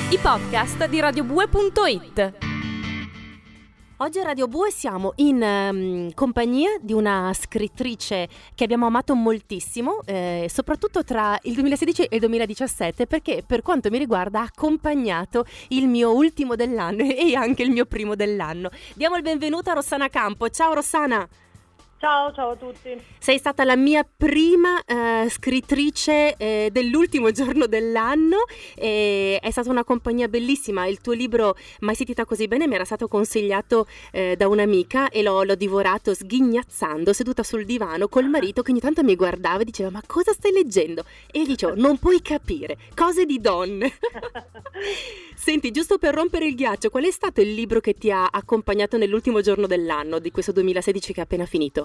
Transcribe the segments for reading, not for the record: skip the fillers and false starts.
I podcast di radiobue.it. Oggi a Radio Bue siamo in compagnia di una scrittrice che abbiamo amato moltissimo, soprattutto tra il 2016 e il 2017, perché per quanto mi riguarda ha accompagnato il mio ultimo dell'anno e anche il mio primo dell'anno. Diamo il benvenuto a Rossana Campo. Ciao Rossana! Ciao a tutti. Sei stata la mia prima scrittrice dell'ultimo giorno dell'anno, è stata una compagnia bellissima. Il tuo libro Mai sentita così bene mi era stato consigliato da un'amica e l'ho divorato sghignazzando, seduta sul divano col marito che ogni tanto mi guardava e diceva: ma cosa stai leggendo? E io dicevo: non puoi capire, cose di donne. Senti, giusto per rompere il ghiaccio, qual è stato il libro che ti ha accompagnato nell'ultimo giorno dell'anno di questo 2016 che è appena finito?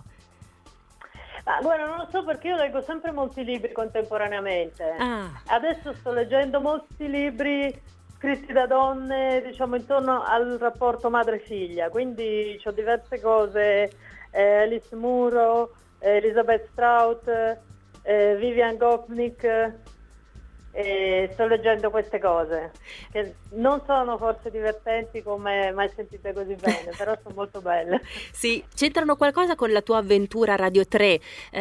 Guarda, non lo so, perché io leggo sempre molti libri contemporaneamente. Adesso sto leggendo molti libri scritti da donne, diciamo, intorno al rapporto madre-figlia, quindi ho diverse cose, Alice Munro, Elizabeth Strout, Vivian Gopnik. E sto leggendo queste cose che non sono forse divertenti come Mai sentite così bene, però sono molto belle. Sì, c'entrano qualcosa con la tua avventura a Radio 3,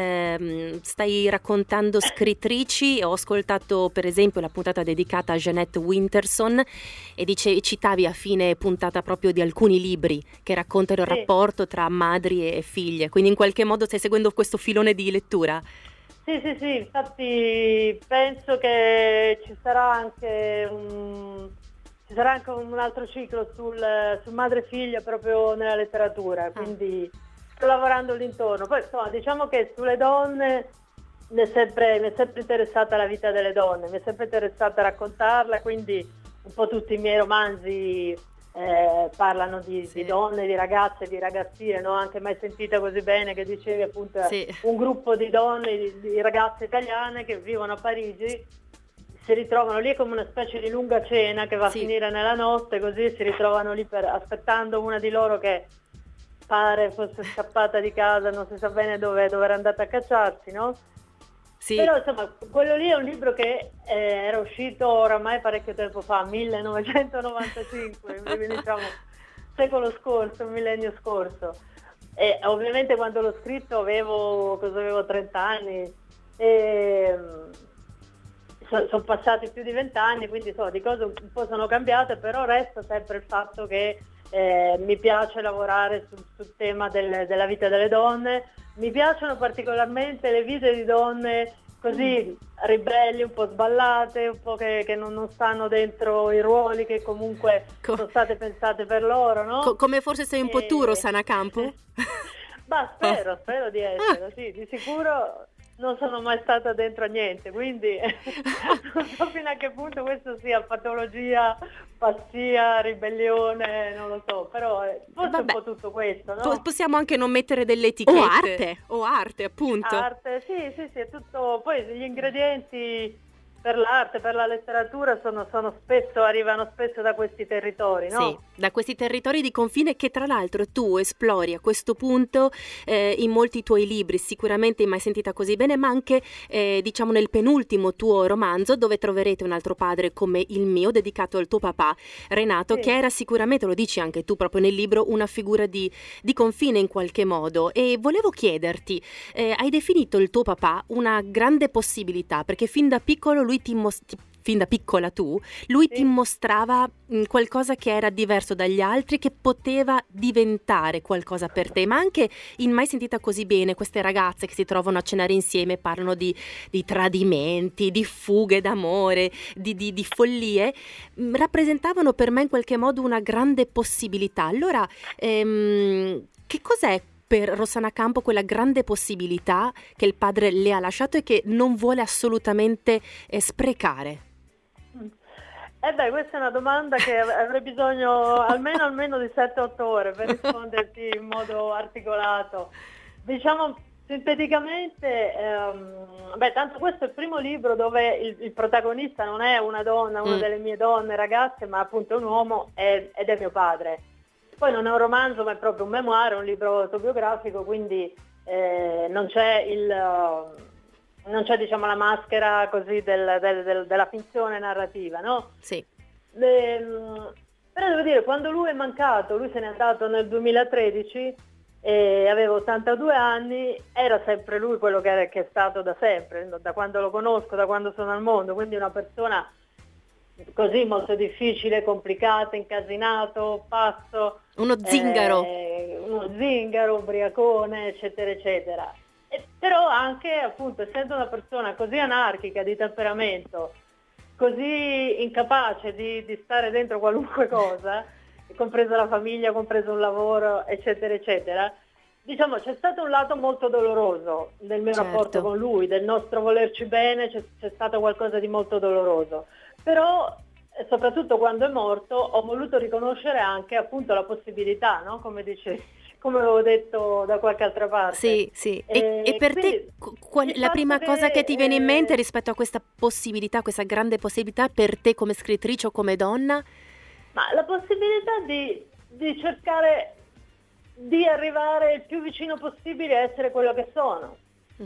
stai raccontando scrittrici. Ho ascoltato per esempio la puntata dedicata a Jeanette Winterson e citavi a fine puntata proprio di alcuni libri che raccontano il rapporto tra madri e figlie, quindi in qualche modo stai seguendo questo filone di lettura? Sì, infatti penso che ci sarà anche un altro ciclo sul madre e figlia proprio nella letteratura, quindi sto lavorando l'intorno. Poi insomma, diciamo che sulle donne mi è sempre interessata la vita delle donne, mi è sempre interessata raccontarla, quindi un po' tutti i miei romanzi parlano di donne, di ragazze, di ragazzine, no? Anche Mai sentita così bene, che dicevi appunto, un gruppo di donne, di ragazze italiane che vivono a Parigi, si ritrovano lì come una specie di lunga cena che va a finire nella notte, così si ritrovano lì aspettando una di loro che pare fosse scappata di casa, non si sa bene dove era andata a cacciarsi, no? Sì. Però insomma, quello lì è un libro che era uscito oramai parecchio tempo fa, 1995, quindi diciamo secolo scorso, millennio scorso. E ovviamente quando l'ho scritto avevo 30 anni e sono passati più di 20 anni, quindi insomma, di cose un po' sono cambiate, però resta sempre il fatto che mi piace lavorare sul tema della vita delle donne. Mi piacciono particolarmente le vite di donne così ribelli, un po' sballate, un po' che non stanno dentro i ruoli che comunque sono state pensate per loro, no? Come forse sei un po' tu, Rossana Campo? Spero di essere, sì, di sicuro. Non sono mai stata dentro a niente, quindi non so fino a che punto questo sia patologia, pazzia, ribellione, non lo so, però forse un po' tutto questo, no? Possiamo anche non mettere delle etichette. O arte, appunto. Arte, sì, è tutto. Poi gli ingredienti per l'arte, per la letteratura arrivano spesso da questi territori, no? Sì, da questi territori di confine che tra l'altro tu esplori a questo punto in molti tuoi libri, sicuramente in Mai sentita così bene, ma anche diciamo nel penultimo tuo romanzo, dove troverete un altro padre come il mio, dedicato al tuo papà Renato, che era sicuramente, lo dici anche tu proprio nel libro, una figura di confine in qualche modo. E volevo chiederti, hai definito il tuo papà una grande possibilità, perché fin da piccolo fin da piccola lui ti mostrava qualcosa che era diverso dagli altri, che poteva diventare qualcosa per te. Ma anche in Mai sentita così bene, queste ragazze che si trovano a cenare insieme parlano di tradimenti, di fughe d'amore, di follie, rappresentavano per me in qualche modo una grande possibilità. Allora, che cos'è per Rossana Campo quella grande possibilità che il padre le ha lasciato e che non vuole assolutamente sprecare? Questa è una domanda che avrei bisogno almeno di 7-8 ore per risponderti in modo articolato. Diciamo sinteticamente, tanto questo è il primo libro dove il protagonista non è una donna, una delle mie donne, ragazze, ma appunto un uomo ed è mio padre. Poi non è un romanzo, ma è proprio un memoir, un libro autobiografico, quindi non c'è diciamo la maschera così della finzione narrativa, no? Sì. Però devo dire, quando lui è mancato, lui se n'è andato nel 2013 e aveva 82 anni, era sempre lui quello che è stato da sempre, da quando lo conosco, da quando sono al mondo, quindi una persona così molto difficile, complicato, incasinato, pazzo. Uno zingaro. Ubriacone, eccetera, eccetera. Però anche, appunto, essendo una persona così anarchica di temperamento, così incapace di stare dentro qualunque cosa, compresa la famiglia, compreso un lavoro, eccetera, eccetera, diciamo c'è stato un lato molto doloroso del mio rapporto con lui, del nostro volerci bene, c'è stato qualcosa di molto doloroso. Però, soprattutto quando è morto, ho voluto riconoscere anche appunto la possibilità, no? Come avevo detto da qualche altra parte. Sì. E per te la prima cosa che ti viene in mente rispetto a questa possibilità, questa grande possibilità per te come scrittrice o come donna? Ma la possibilità di cercare di arrivare il più vicino possibile a essere quello che sono.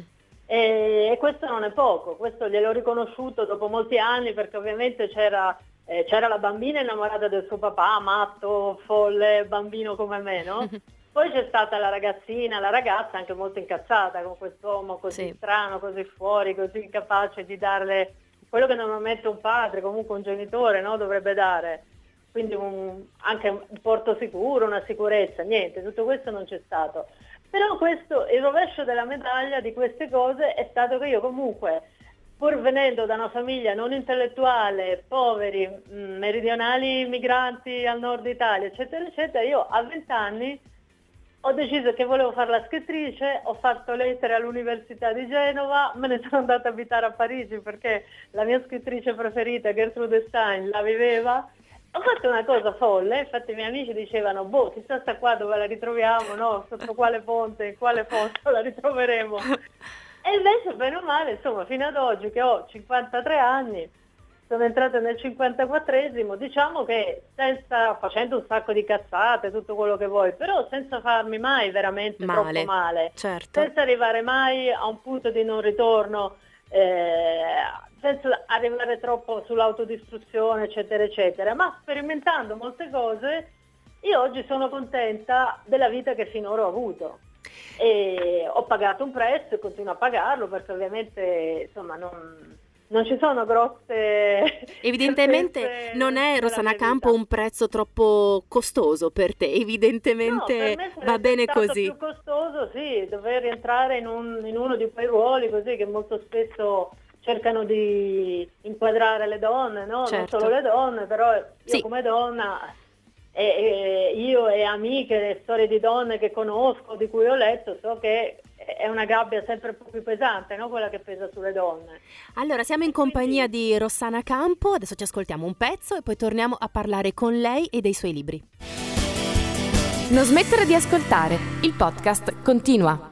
E questo non è poco, questo gliel'ho riconosciuto dopo molti anni, perché ovviamente c'era la bambina innamorata del suo papà, matto, folle, bambino come me, no? Poi c'è stata la ragazza anche molto incazzata con quest'uomo così strano, così fuori, così incapace di darle quello che normalmente un padre, comunque un genitore, no, dovrebbe dare. Quindi anche un porto sicuro, una sicurezza, niente, tutto questo non c'è stato. Però il rovescio della medaglia di queste cose è stato che io comunque, pur venendo da una famiglia non intellettuale, poveri, meridionali, migranti al nord Italia, eccetera, eccetera, io a 20 anni ho deciso che volevo fare la scrittrice, ho fatto lettere all'Università di Genova, me ne sono andata a abitare a Parigi perché la mia scrittrice preferita, Gertrude Stein, la viveva. Ho fatto una cosa folle, infatti i miei amici dicevano, chissà sta qua dove la ritroviamo, no? Sotto quale ponte, in quale posto la ritroveremo. E invece, bene o male, insomma, fino ad oggi che ho 53 anni, sono entrata nel 54esimo, diciamo che facendo un sacco di cazzate, tutto quello che vuoi, però senza farmi mai veramente troppo male, senza arrivare mai a un punto di non ritorno, senza arrivare troppo sull'autodistruzione, eccetera, eccetera, ma sperimentando molte cose, io oggi sono contenta della vita che finora ho avuto. E ho pagato un prezzo e continuo a pagarlo, perché ovviamente insomma non ci sono grosse... Evidentemente non è, Rossana Campo, un prezzo troppo costoso per te, evidentemente no, va bene così. Più costoso, sì, dover rientrare in uno di quei ruoli così che molto spesso cercano di inquadrare le donne, no? Non solo le donne, però io come donna... io e amiche, storie di donne che conosco, di cui ho letto, so che è una gabbia sempre un po' più pesante, no? Quella che pesa sulle donne. Allora, siamo in compagnia di Rossana Campo, adesso ci ascoltiamo un pezzo e poi torniamo a parlare con lei e dei suoi libri. Non smettere di ascoltare, il podcast continua.